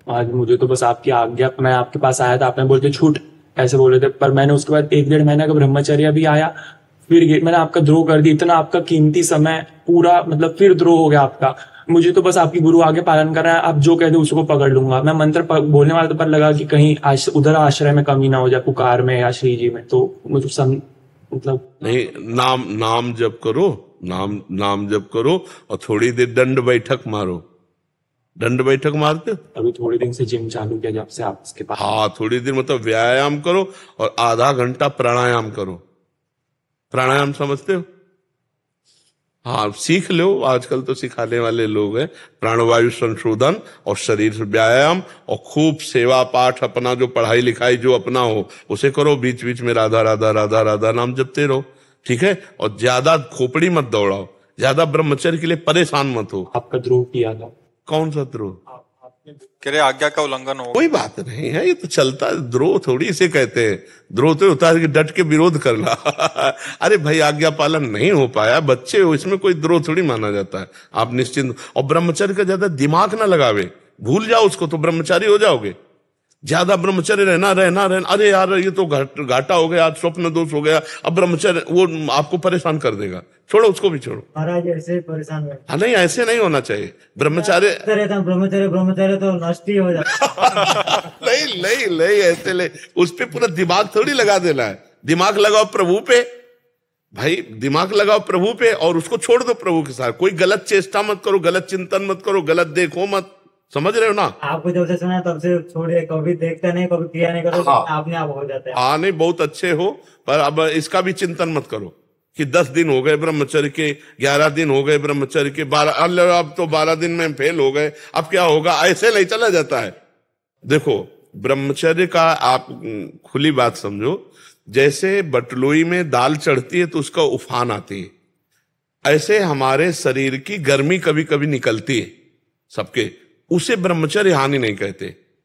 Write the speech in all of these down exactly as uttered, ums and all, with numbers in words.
आज मुझे तो बस आपकी आज्ञा, मैं आपके पास आया था, आपने बोलते छूट ऐसे बोले थे, पर मैंने उसके बाद एक डेढ़ महीने का ब्रह्मचर्य भी आया, फिर ये मैंने आपका द्रोह कर दिया, इतना आपका कीमती समय पूरा मतलब फिर द्रोह हो गया आपका। मुझे तो बस आपकी गुरु आगे पालन करना है, आप जो कह दे उसको पकड़ लूंगा। मैं मंत्र बोलने वाला तो पर लगा कि कहीं आश, उधर आश्रय में कमी ना हो जाए, पुकार में या श्री जी में, तो मुझे सम मतलब नहीं, नाम नाम जप करो, नाम नाम जप करो और थोड़ी देर दंड बैठक मारो। दंड बैठक मारते हो? अभी थोड़ी दिन से जिम चालू किया जब से आप इसके पास। हाँ, थोड़ी देर मतलब व्यायाम करो और आधा घंटा प्राणायाम करो। प्राणायाम समझते हो? हाँ, सीख लो, आजकल तो सिखाने वाले लोग हैं। प्राणवायु संशोधन और शरीर व्यायाम और खूब सेवा पाठ, अपना जो पढ़ाई लिखाई जो अपना हो उसे करो, बीच बीच में राधा राधा राधा राधा नाम जपते रहो, ठीक है? और ज्यादा खोपड़ी मत दौड़ाओ, ज्यादा ब्रह्मचर्य के लिए परेशान मत हो। आपका द्रोह किया था। कौन सा द्रोह? कह रहे आज्ञा का उल्लंघन हो। कोई बात नहीं है, ये तो चलता है। द्रोह थोड़ी इसे कहते हैं। द्रोह तो होता है कि डट के विरोध करना। अरे भाई, आज्ञा पालन नहीं हो पाया, बच्चे हो, इसमें कोई द्रोह थोड़ी माना जाता है। आप निश्चिंत, और ब्रह्मचर्य का ज्यादा दिमाग ना लगावे, भूल जाओ उसको तो ब्रह्मचारी हो जाओगे। ज्यादा ब्रह्मचर्य रहना रहना रहना अरे यार ये तो घाटा हो गया, आज स्वप्न दोष हो गया, अब ब्रह्मचर्य वो आपको परेशान कर देगा। छोड़ो, उसको भी छोड़ो। महाराज ऐसे परेशान हुए। हाँ, नहीं, ऐसे नहीं होना चाहिए। ब्रह्मचार्य ब्रह्मचर्य ब्रह्मचर्य तो नष्ट ही हो जाता। नहीं नहीं नहीं, ऐसे ले, उस पे पूरा दिमाग थोड़ी लगा देना है। दिमाग लगाओ प्रभु पे, भाई दिमाग लगाओ प्रभु पे और उसको छोड़ दो प्रभु के साथ। कोई गलत चेष्टा मत करो, गलत चिंतन मत करो, गलत देखो मत, समझ रहे हो ना? आपको जब से सुना तब से छोड़िए, कभी देखते नहीं, कभी क्रिया नहीं करो, हाँ, आपने आप हो जाता है। हाँ, नहीं, बहुत अच्छे हो, पर अब इसका भी चिंतन मत करो कि दस दिन हो गए ब्रह्मचर्य के, ग्यारह दिन हो गए ब्रह्मचर्य के, बारह अब तो बारह दिन में फेल हो गए, अब क्या होगा? ऐसे नहीं चला जाता है। देखो, ब्रह्मचर्य का आप खुली बात समझो, जैसे बटलोई में दाल चढ़ती है तो उसका उफान आती है, ऐसे हमारे शरीर की गर्मी कभी कभी निकलती है सबके, उसे ब्रह्मचर्य हानि नहीं कहते।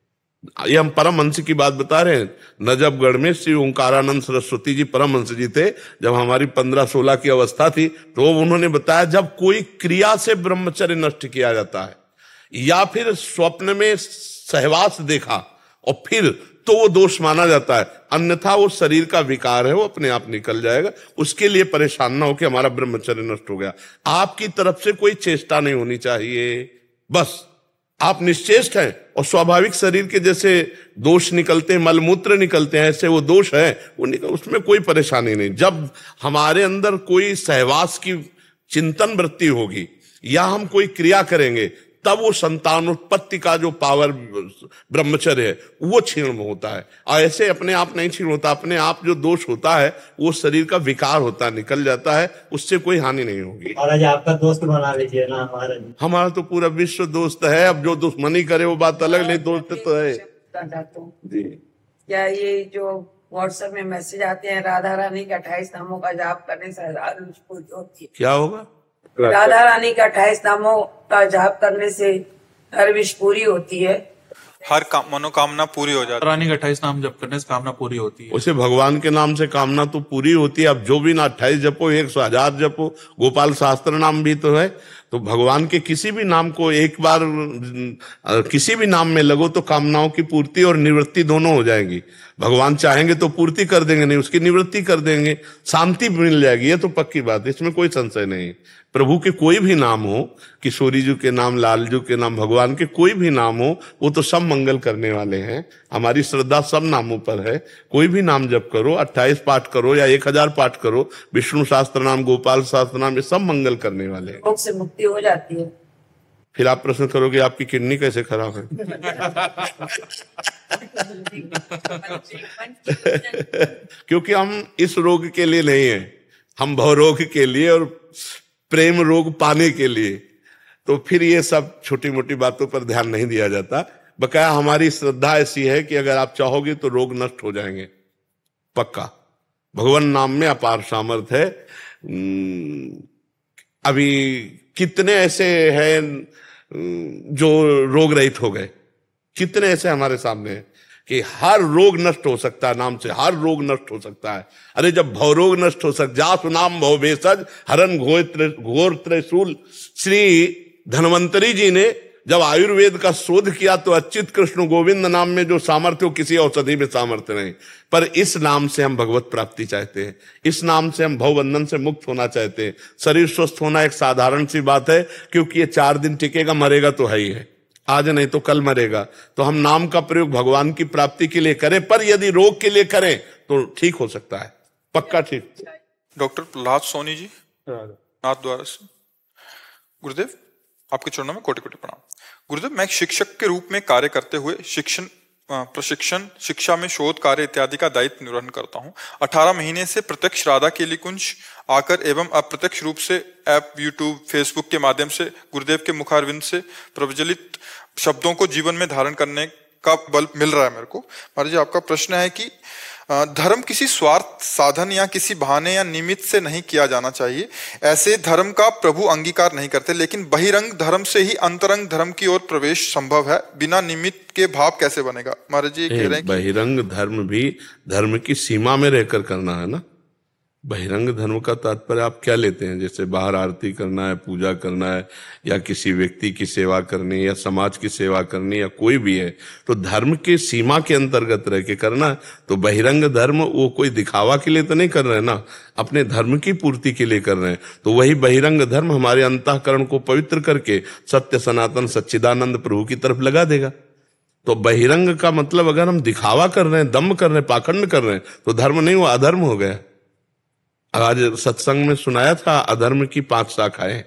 ये हम परमहंस की बात बता रहे हैं। नजफगढ़ में श्री ओंकारानंद सरस्वती जी परमहंस जी थे, जब हमारी पंद्रह सोलह की अवस्था थी, तो उन्होंने बताया जब कोई क्रिया से ब्रह्मचर्य नष्ट किया जाता है या फिर स्वप्न में सहवास देखा और फिर, तो वो दोष माना जाता है, अन्यथा वो शरीर का विकार है, वो अपने आप निकल जाएगा। उसके लिए परेशान ना हो कि हमारा ब्रह्मचर्य नष्ट हो गया। आपकी तरफ से कोई चेष्टा नहीं होनी चाहिए, बस आप निश्चेष्ट हैं और स्वाभाविक शरीर के जैसे दोष निकलते हैं, मलमूत्र निकलते हैं, ऐसे वो दोष है, वो निकल, उसमें कोई परेशानी नहीं। जब हमारे अंदर कोई सहवास की चिंतन वृत्ति होगी या हम कोई क्रिया करेंगे, तब वो संतानोत्पत्ति का जो पावर ब्रह्मचर्य है वो क्षीण होता है। और ऐसे अपने आप नहीं क्षीण होता, अपने आप जो दोष होता है वो शरीर का विकार होता है, निकल जाता है, उससे कोई हानि नहीं होगी। महाराज आपका दोस्त बना लीजिए ना महाराज। हमारा तो पूरा विश्व दोस्त है, अब जो दुश्मनी करे वो बात अलग, नहीं दोस्त तो है जी। क्या ये जो व्हाट्सएप में मैसेज आते हैं राधा रानी के अट्ठाईस नामों का जाप करने से होती है, क्या होगा? राधा रानी के अट्ठाईस नामों का जाप करने से हर विश पूरी होती है, हर मनोकामना पूरी हो जाती है। रानी का अट्ठाईस नाम जप करने से कामना पूरी होती है। उसे भगवान के नाम से कामना तो पूरी होती है। अब जो भी ना अट्ठाईस जपो, एक सौ हजार जपो, गोपाल शास्त्र नाम भी तो है, तो भगवान के किसी भी नाम को एक बार किसी भी नाम में लगो तो कामनाओं की पूर्ति और निवृत्ति दोनों हो जाएगी। भगवान चाहेंगे तो पूर्ति कर देंगे, नहीं उसकी निवृत्ति कर देंगे, शांति मिल जाएगी, ये तो पक्की बात है, इसमें कोई संशय नहीं। प्रभु के कोई भी नाम हो, किशोरी जी के नाम, लाल जी के नाम, भगवान के कोई भी नाम हो, वो तो सब मंगल करने वाले हैं। हमारी श्रद्धा सब नामों पर है। कोई भी नाम जप करो, अट्ठाईस पाठ करो या एक हजार पाठ करो, विष्णु शास्त्र नाम, गोपाल शास्त्र नाम, ये सब मंगल करने वाले हैं। रोग से मुक्ति हो जाती है। फिर आप प्रश्न करोगे आपकी किडनी कैसे खराब है? क्योंकि हम इस रोग के लिए नहीं है, हम भव रोग के लिए और प्रेम रोग पाने के लिए। तो फिर ये सब छोटी मोटी बातों पर ध्यान नहीं दिया जाता। बकाया हमारी श्रद्धा ऐसी है कि अगर आप चाहोगे तो रोग नष्ट हो जाएंगे, पक्का। भगवान नाम में अपार सामर्थ्य है। अभी कितने ऐसे हैं जो रोग रहित हो गए, कितने ऐसे हमारे सामने हैं कि हर रोग नष्ट हो सकता है नाम से, हर रोग नष्ट हो सकता है। अरे जब भव रोग नष्ट हो सकता, जासु नाम भव भेषज हरन घोर घोर त्रिशूल। श्री धन्वंतरी जी ने जब आयुर्वेद का शोध किया तो अच्युत कृष्ण गोविंद नाम में जो सामर्थ्य हो किसी औषधि में सामर्थ्य नहीं, पर इस नाम से हम भगवत प्राप्ति चाहते हैं, इस नाम से हम भवबंधन से मुक्त होना चाहते हैं। शरीर स्वस्थ होना एक साधारण सी बात है, क्योंकि ये चार दिन टिकेगा, मरेगा तो है ही है, आज नहीं तो कल मरेगा। तो हम नाम का प्रयोग भगवान की प्राप्ति के लिए करें, पर यदि रोग के लिए करें तो ठीक हो सकता है, पक्का ठीक। डॉक्टर प्रहलाद सोनी जी नाथ द्वारा से। गुरुदेव, आपके चरणों में कोटि कोटि प्रणाम। गुरुदेव, मैं एक शिक्षक के रूप में कार्य करते हुए शिक्षण प्रशिक्षण, शिक्षा में शोध कार्य इत्यादि का दायित्व निर्वहन करता हूँ। अठारह महीने से प्रत्यक्ष राधा केली कुंज आकर एवं अप्रत्यक्ष रूप से ऐप, यूट्यूब, फेसबुक के माध्यम से गुरुदेव के मुखारविंद से प्रज्वलित शब्दों को जीवन में धारण करने का बल मिल रहा है मेरे को। महाराज जी, आपका प्रश्न है कि धर्म किसी स्वार्थ साधन या किसी बहाने या निमित्त से नहीं किया जाना चाहिए। ऐसे धर्म का प्रभु अंगीकार नहीं करते, लेकिन बहिरंग धर्म से ही अंतरंग धर्म की ओर प्रवेश संभव है। बिना निमित्त के भाव कैसे बनेगा? महाराज जी कह रहे हैं बहिरंग धर्म भी धर्म की सीमा में रहकर करना है ना। बहिरंग धर्म का तात्पर्य आप क्या लेते हैं? जैसे बाहर आरती करना है, पूजा करना है, या किसी व्यक्ति की सेवा करनी, या समाज की सेवा करनी, या कोई भी है, तो धर्म के सीमा के अंतर्गत रह के करना। तो बहिरंग धर्म वो कोई दिखावा के लिए तो नहीं कर रहे ना, अपने धर्म की पूर्ति के लिए कर रहे हैं। तो वही बहिरंग धर्म हमारे अंतःकरण को पवित्र करके सत्य सनातन सच्चिदानंद प्रभु की तरफ लगा देगा। तो बहिरंग का मतलब अगर हम दिखावा कर रहे हैं, दम्भ कर रहे हैं, पाखंड कर रहे हैं, तो धर्म नहीं, वो अधर्म हो गया। आज सत्संग में सुनाया था अधर्म की पांच शाखाएं।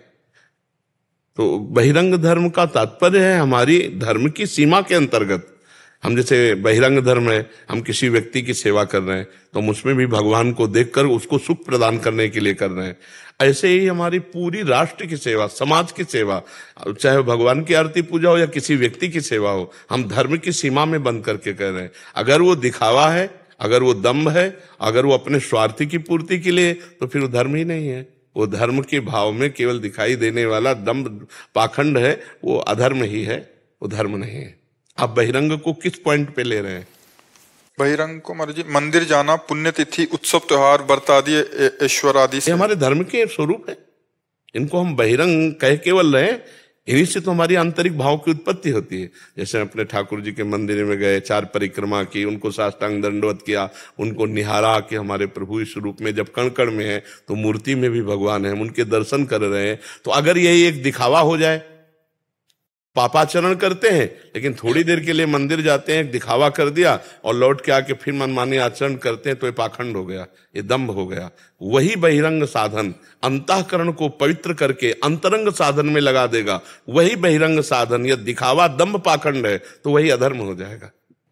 तो बहिरंग धर्म का तात्पर्य है हमारी धर्म की सीमा के अंतर्गत। हम जैसे बहिरंग धर्म है, हम किसी व्यक्ति की सेवा कर रहे हैं तो हम उसमें भी भगवान को देखकर उसको सुख प्रदान करने के लिए कर रहे हैं। ऐसे ही हमारी पूरी राष्ट्र की सेवा, समाज की सेवा, चाहे भगवान की आरती पूजा हो या किसी व्यक्ति की सेवा हो, हम धर्म की सीमा में बंद करके कर रहे हैं। अगर वो दिखावा है, अगर वो दम्भ है, अगर वो अपने स्वार्थी की पूर्ति के लिए, तो फिर वो धर्म ही नहीं है। वो धर्म के भाव में केवल दिखाई देने वाला दम्भ पाखंड है, वो अधर्म ही है, वो धर्म नहीं है। आप बहिरंग को किस पॉइंट पे ले रहे हैं? बहिरंग को महाराज जी मंदिर जाना, पुण्यतिथि, उत्सव, त्योहार, व्रत आदि, ईश्वर आदि से हमारे धर्म के स्वरूप है। इनको हम बहिरंग कह केवल रहे, इन्हीं से तो हमारी आंतरिक भाव की उत्पत्ति होती है। जैसे अपने ठाकुर जी के मंदिर में गए, चार परिक्रमा की, उनको साष्टांग दंडवत किया, उनको निहारा कि हमारे प्रभु इस रूप में जब कण कण में है तो मूर्ति में भी भगवान है, हम उनके दर्शन कर रहे हैं। तो अगर यही एक दिखावा हो जाए, पापाचरण करते हैं लेकिन थोड़ी देर के लिए मंदिर जाते हैं, दिखावा कर दिया और लौट के आके फिर मनमानी आचरण करते हैं, तो ये पाखंड हो गया, ये दम्भ हो गया। वही बहिरंग साधन अंतःकरण को पवित्र करके अंतरंग साधन में लगा देगा। वही बहिरंग साधन, यह दिखावा दम्भ पाखंड है तो वही अधर्म हो जाएगा।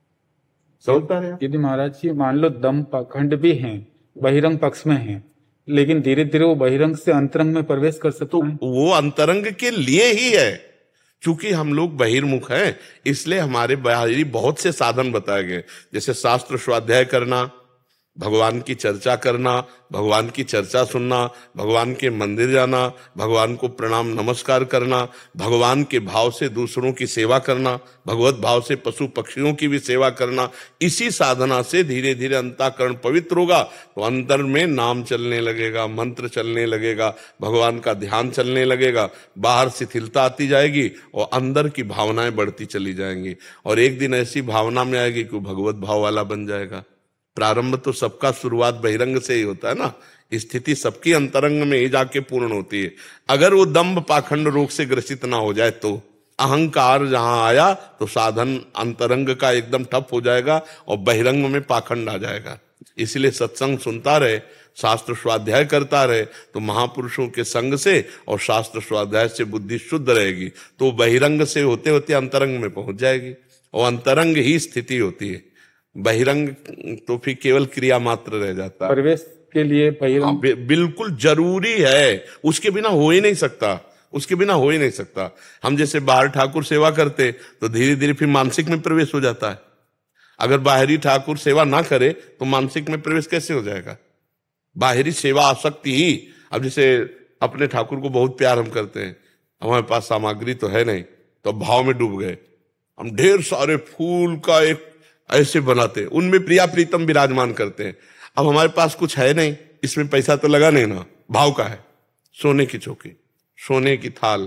यदि महाराज जी मान लो दम्भ पाखंड भी हैं, बहिरंग पक्ष में हैं, लेकिन धीरे धीरे वो बहिरंग से अंतरंग में प्रवेश कर सकते हैं। तो वो अंतरंग के लिए ही है। चूंकि हम लोग बहिर्मुख हैं, इसलिए हमारे बाहरी बहुत से साधन बताए गए, जैसे शास्त्र स्वाध्याय करना, भगवान की चर्चा करना, भगवान की चर्चा सुनना, भगवान के मंदिर जाना, भगवान को प्रणाम नमस्कार करना, भगवान के भाव से दूसरों की सेवा करना, भगवत भाव से पशु पक्षियों की भी सेवा करना। इसी साधना से धीरे धीरे अंतःकरण पवित्र होगा तो अंतर में नाम चलने लगेगा, मंत्र चलने लगेगा, भगवान का ध्यान चलने लगेगा, बाहर शिथिलता आती जाएगी और अंदर की भावनाएं बढ़ती चली जाएंगी। और एक दिन ऐसी भावना में आएगी कि भगवत भाव वाला बन जाएगा। प्रारंभ तो सबका शुरुआत बहिरंग से ही होता है ना, स्थिति सबकी अंतरंग में ही जाके पूर्ण होती है। अगर वो दम्भ पाखंड रोग से ग्रसित ना हो जाए तो अहंकार जहां आया तो साधन अंतरंग का एकदम ठप हो जाएगा और बहिरंग में पाखंड आ जाएगा। इसलिए सत्संग सुनता रहे, शास्त्र स्वाध्याय करता रहे, तो महापुरुषों के संग से और शास्त्र स्वाध्याय से बुद्धि शुद्ध रहेगी, तो बहिरंग से होते होते अंतरंग में पहुंच जाएगी और अंतरंग ही स्थिति होती है। बहिरंग तो फिर केवल क्रिया मात्र रह जाता है। प्रवेश के लिए बहिरंग बि, बिल्कुल जरूरी है, उसके बिना हो ही नहीं सकता, उसके बिना हो ही नहीं सकता। हम जैसे बाहर ठाकुर सेवा करते तो धीरे धीरे फिर मानसिक में प्रवेश हो जाता है। अगर बाहरी ठाकुर सेवा ना करे तो मानसिक में प्रवेश कैसे हो जाएगा? बाहरी सेवा आसक्ति ही। अब जैसे अपने ठाकुर को बहुत प्यार हम करते हैं, हमारे पास सामग्री तो है नहीं, तो भाव में डूब गए, हम ढेर सारे फूल का एक ऐसे बनाते हैं, उनमें प्रिया प्रीतम विराजमान करते हैं। अब हमारे पास कुछ है नहीं, इसमें पैसा तो लगा नहीं ना, भाव का है, सोने की चौकी, सोने की थाल,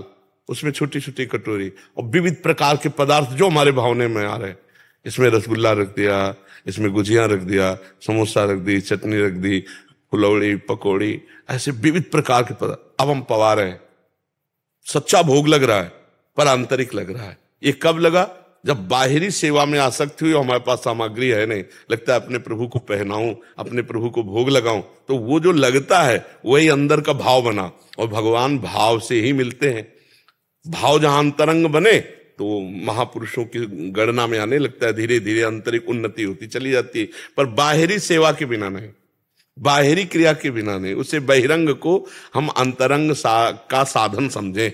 उसमें छोटी छोटी कटोरी और विविध प्रकार के पदार्थ जो हमारे भावने में आ रहे हैं, इसमें रसगुल्ला रख दिया, इसमें गुजिया रख दिया, समोसा रख दी, चटनी रख दी, फुलौड़ी, पकौड़ी, ऐसे विविध प्रकार के पदार्थ अब हम पवा रहे हैं। सच्चा भोग लग रहा है पर आंतरिक लग रहा है। ये कब लगा? जब बाहरी सेवा में आसक्ति हुई, हमारे पास सामग्री है नहीं, लगता है अपने प्रभु को पहनाऊं, अपने प्रभु को भोग लगाऊं, तो वो जो लगता है वही अंदर का भाव बना। और भगवान भाव से ही मिलते हैं। भाव जहां अंतरंग बने तो महापुरुषों की गणना में आने लगता है, धीरे धीरे आंतरिक उन्नति होती चली जाती है। पर बाहरी सेवा के बिना नहीं, बाहरी क्रिया के बिना नहीं। उसे बहिरंग को हम अंतरंग सा, का साधन समझें।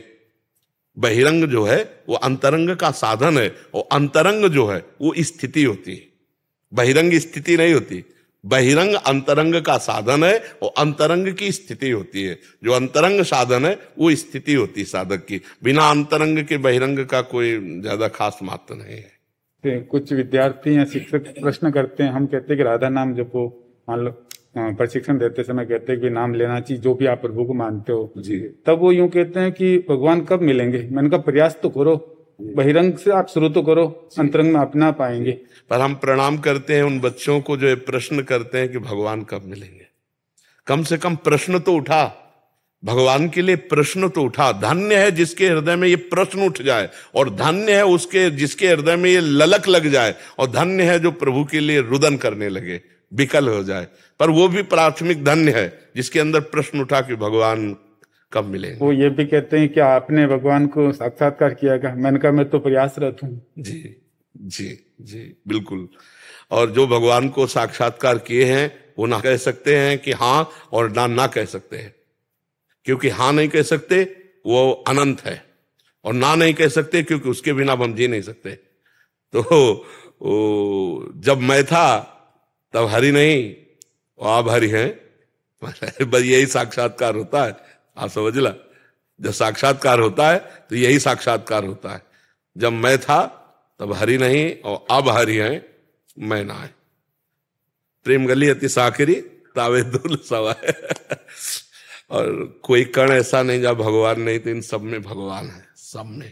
बहिरंग जो है वो अंतरंग का साधन है, और अंतरंग जो है वो स्थिति होती है, बहिरंग स्थिति नहीं होती। बहिरंग अंतरंग का साधन है और अंतरंग की स्थिति होती है। जो अंतरंग साधन है वो स्थिति होती है साधक की। बिना अंतरंग के बहिरंग का कोई ज्यादा खास महत्व नहीं है। कुछ विद्यार्थी या शिक्षक प्रश्न करते हैं, हम कहते हैं कि राधा नाम जपो, मान लो प्रशिक्षण देते समय कहते हैं कि नाम लेना चाहिए जो भी आप प्रभु को मानते हो जी। तब वो यूं कहते हैं कि भगवान कब मिलेंगे? मैंने कहा प्रयास तो करो, बहिरंग से आप शुरू तो करो, अंतरंग में अपना पाएंगे। पर हम प्रणाम करते हैं उन बच्चों को जो प्रश्न करते हैं कि भगवान कब मिलेंगे। कम से कम प्रश्न तो उठा, भगवान के लिए प्रश्न तो उठा। धन्य है जिसके हृदय में ये प्रश्न उठ जाए, और धन्य है उसके जिसके हृदय में ये ललक लग जाए, और धन्य है जो प्रभु के लिए रुदन करने लगे, विकल हो जाए। पर वो भी प्राथमिक धन्य है जिसके अंदर प्रश्न उठा कि भगवान कब मिलेंगे। वो ये भी कहते हैं कि आपने भगवान को साक्षात्कार किया क्या? मैंने कहा मैं तो प्रयासरत हूँ। जी जी जी बिल्कुल। और जो भगवान को साक्षात्कार किए हैं वो ना कह सकते हैं कि हाँ, और ना ना कह सकते हैं, क्योंकि हाँ नहीं कह सकते वो अनंत है, और ना नहीं कह सकते क्योंकि उसके बिना हम जी नहीं सकते। तो ओ, जब मैं था तब हरि नहीं, आप हरि हैं, बस यही साक्षात्कार होता है। आप समझ ला, जब साक्षात्कार होता है तो यही साक्षात्कार होता है। जब मैं था तब हरि नहीं, और अब हरि हैं, मैं ना है। प्रेम गली अति साकरी तावे दुल सवाए। और कोई कण ऐसा नहीं जब भगवान नहीं, तो इन सब में भगवान है, सब में।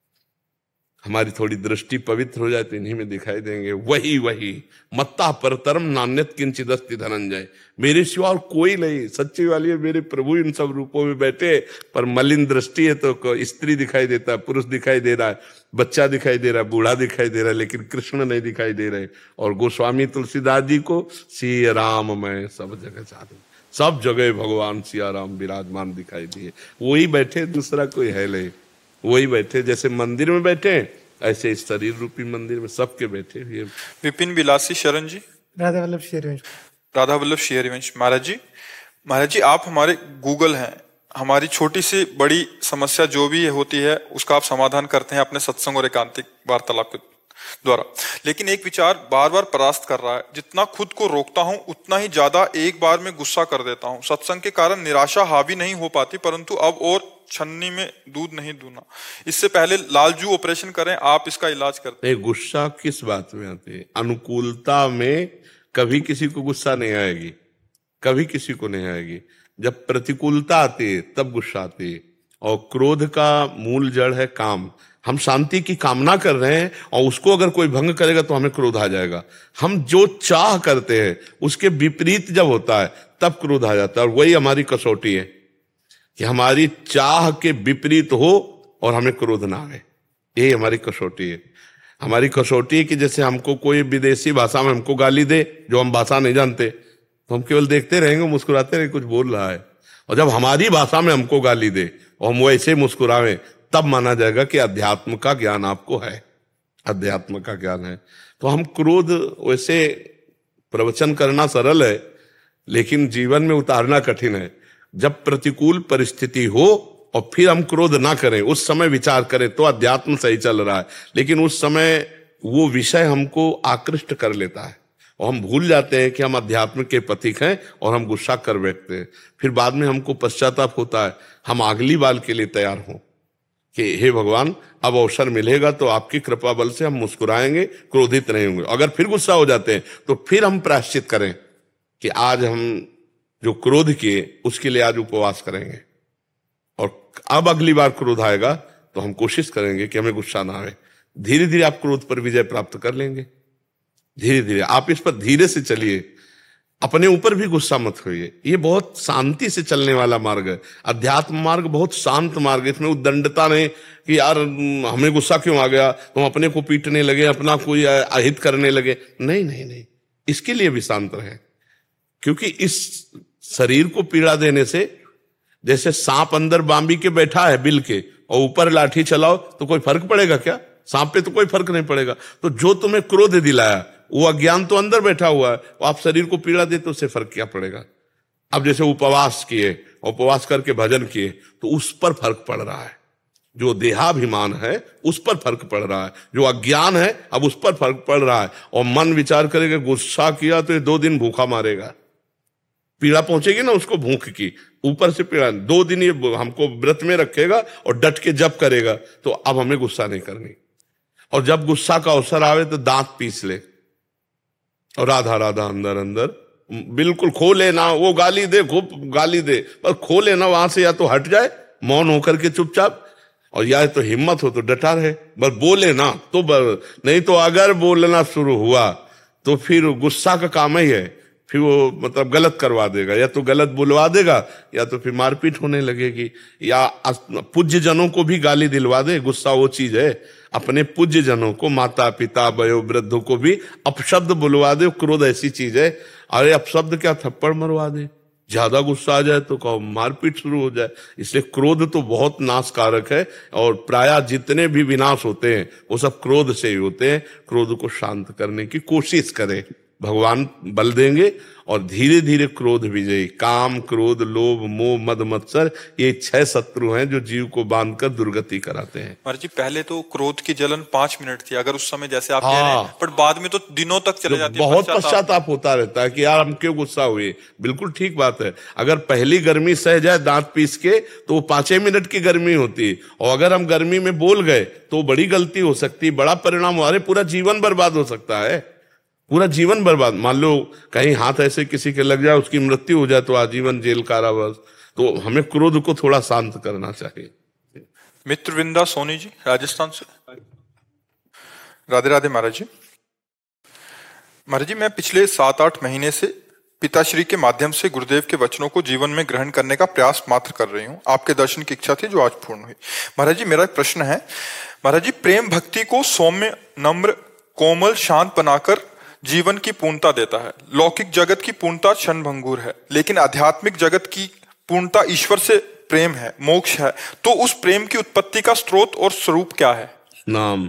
हमारी थोड़ी दृष्टि पवित्र हो जाए तो इन्हीं में दिखाई देंगे। वही वही मत्ता परतरम नान्यत किंचिदस्ति धनंजय, मेरे सिवा और कोई नहीं। सच्ची वाली है, मेरे प्रभु इन सब रूपों में बैठे, पर मलिन दृष्टि है तो स्त्री दिखाई देता है, पुरुष दिखाई दे रहा है, बच्चा दिखाई दे रहा है, बूढ़ा दिखाई दे रहा है, लेकिन कृष्ण नहीं दिखाई दे रहे। और गोस्वामी तुलसीदास जी को सिया राम मैं सब जगह चाहूं, सब जगह भगवान सिया राम विराजमान दिखाई दिए। वही बैठे, दूसरा कोई है नहीं। वही बैठे, जैसे मंदिर में बैठे ऐसे इस शरीर रूपी मंदिर में सबके बैठे हुए। विपिन बिलासी शरण जी। राधा वल्लभ शेरवंश। राधा वल्लभ शेरवंश। महाराज जी, महाराज जी आप हमारे गूगल हैं। हमारी छोटी सी बड़ी समस्या जो भी होती है उसका आप समाधान करते हैं अपने सत्संग और एकांतिक वार्तालाप के द्वारा, लेकिन एक विचार बार बार परास्त कर रहा है। जितना खुद को रोकता हूं उतना ही ज्यादा एक बार में गुस्सा कर देता हूं। सत्संग के कारण निराशा हावी नहीं हो पाती, परंतु अब और छन्नी में दूध नहीं दूना। इससे पहले लालजू ऑपरेशन करें, आप इसका इलाज करते हैं। गुस्सा किस बात में आती है? अनुकूलता में कभी किसी को गुस्सा नहीं आएगी, कभी किसी को नहीं आएगी। जब प्रतिकूलता आती है तब गुस्सा आती है। और क्रोध का मूल जड़ है काम। हम शांति की कामना कर रहे हैं और उसको अगर कोई भंग करेगा तो हमें क्रोध आ जाएगा। हम जो चाह करते हैं उसके विपरीत जब होता है तब क्रोध आ जाता है। और वही हमारी कसौटी है कि हमारी चाह के विपरीत हो और हमें क्रोध ना आए। यही हमारी कसौटी है। हमारी कसौटी है कि जैसे हमको कोई विदेशी भाषा में हमको गाली दे, जो हम भाषा नहीं जानते, तो हम केवल देखते रहेंगे, मुस्कुराते रहेंगे, कुछ बोल रहा है। और जब हमारी भाषा में हमको गाली दे और हम वैसे मुस्कुरावें, तब माना जाएगा कि अध्यात्म का ज्ञान आपको है, अध्यात्म का ज्ञान है। तो हम क्रोध, वैसे प्रवचन करना सरल है लेकिन जीवन में उतारना कठिन है। जब प्रतिकूल परिस्थिति हो और फिर हम क्रोध ना करें, उस समय विचार करें तो अध्यात्म सही चल रहा है। लेकिन उस समय वो विषय हमको आकृष्ट कर लेता है और हम भूल जाते हैं कि हम अध्यात्म के पथिक हैं और हम गुस्सा कर बैठते हैं। फिर बाद में हमको पश्चाताप होता है। हम अगली बार के लिए तैयार हों कि हे भगवान, अब अवसर मिलेगा तो आपकी कृपा बल से हम मुस्कुराएंगे, क्रोधित नहीं होंगे। अगर फिर गुस्सा हो जाते हैं तो फिर हम प्रायश्चित करें कि आज हम जो क्रोध किए उसके लिए आज उपवास करेंगे, और अब अगली बार क्रोध आएगा तो हम कोशिश करेंगे कि हमें गुस्सा ना आए। धीरे धीरे आप क्रोध पर विजय प्राप्त कर लेंगे। धीरे धीरे आप इस पर धीरे से चलिए, अपने ऊपर भी गुस्सा मत होइए। ये बहुत शांति से चलने वाला मार्ग है। अध्यात्म मार्ग बहुत शांत मार्ग है। इसमें उद्दंडता नहीं कि यार हमें गुस्सा क्यों आ गया, तुम तो अपने को पीटने लगे, अपना कोई अहित करने लगे। नहीं नहीं नहीं, इसके लिए भी शांत रहे। क्योंकि इस शरीर को पीड़ा देने से, जैसे सांप अंदर बांबी के बैठा है बिल के, और ऊपर लाठी चलाओ तो कोई फर्क पड़ेगा क्या? सांप पे तो कोई फर्क नहीं पड़ेगा। तो जो तुम्हें क्रोध दिलाया वो अज्ञान तो अंदर बैठा हुआ है, वो आप शरीर को पीड़ा दे तो उससे फर्क क्या पड़ेगा? अब जैसे उपवास किए, उपवास करके भजन किए, तो उस पर फर्क पड़ रहा है। जो देहाभिमान है उस पर फर्क पड़ रहा है, जो अज्ञान है अब उस पर फर्क पड़ रहा है। और मन विचार करेगा गुस्सा किया तो ये दो दिन भूखा मारेगा, पीड़ा पहुंचेगी ना उसको भूख की, ऊपर से पीड़ा। दो दिन ये हमको व्रत में रखेगा और डट के जप करेगा, तो अब हमें गुस्सा नहीं करनी। और जब गुस्सा का अवसर आवे तो दांत पीस ले और राधा राधा अंदर अंदर बिल्कुल खोले ना। वो गाली दे, खूब गाली दे, पर खोले ना वहां से। या तो हट जाए मौन होकर के चुपचाप, और या तो हिम्मत हो तो डटा रहे, बस बोले ना तो बर, नहीं तो अगर बोलना शुरू हुआ तो फिर गुस्सा का काम ही है, फिर वो मतलब गलत करवा देगा, या तो गलत बुलवा देगा या तो फिर मारपीट होने लगेगी। या पूज्य जनों को भी गाली दिलवा दे, गुस्सा वो चीज है। अपने पूज्य जनों को, माता पिता वयो वृद्धों को भी अपशब्द बुलवा दे, क्रोध ऐसी चीज है। अरे अपशब्द क्या, थप्पड़ मरवा दे। ज्यादा गुस्सा आ जाए तो कहो मारपीट शुरू हो जाए। इसलिए क्रोध तो बहुत नाशकारक है, और प्रायः जितने भी विनाश होते हैं वो सब क्रोध से ही होते हैं। क्रोध को शांत करने की कोशिश करें, भगवान बल देंगे। और धीरे धीरे क्रोध विजयी, काम क्रोध लोभ मोह मद मत्सर, ये छह शत्रु हैं जो जीव को बांधकर दुर्गति कराते हैं। महाराज जी, पहले तो क्रोध की जलन पांच मिनट थी, अगर उस समय जैसे आप हाँ, कह रहे हैं, पर बाद में तो दिनों तक चले जाती है। बहुत पश्चाताप होता रहता है कि यार हम क्यों गुस्सा हुए। बिल्कुल ठीक बात है। अगर पहली गर्मी सह जाए दांत पीस के तो वो पांचें मिनट की गर्मी होती है, और अगर हम गर्मी में बोल गए तो बड़ी गलती हो सकती है, बड़ा परिणाम, अरे पूरा जीवन बर्बाद हो सकता है, पूरा जीवन बर्बाद। मान लो कहीं हाथ ऐसे किसी के लग जाए, उसकी मृत्यु हो जाए तो आजीवन जेल कारावास। तो हमें क्रोध को थोड़ा शांत करना चाहिए। मित्रविंदा सोनी जी, राजस्थान से। राधे राधे महाराज जी। महाराज जी, मैं पिछले सात आठ महीने से पिताश्री के माध्यम से गुरुदेव के वचनों को जीवन में ग्रहण करने का प्रयास मात्र कर रही हूँ। आपके दर्शन की इच्छा थी जो आज पूर्ण हुई। महाराज जी, मेरा एक प्रश्न है। महाराज जी, प्रेम भक्ति को सौम्य नम्र कोमल शांत बनाकर जीवन की पूर्णता देता है। लौकिक जगत की पूर्णता क्षणभंगुर है, लेकिन आध्यात्मिक जगत की पूर्णता ईश्वर से प्रेम है, मोक्ष है। तो उस प्रेम की उत्पत्ति का स्रोत और स्वरूप क्या है? नाम।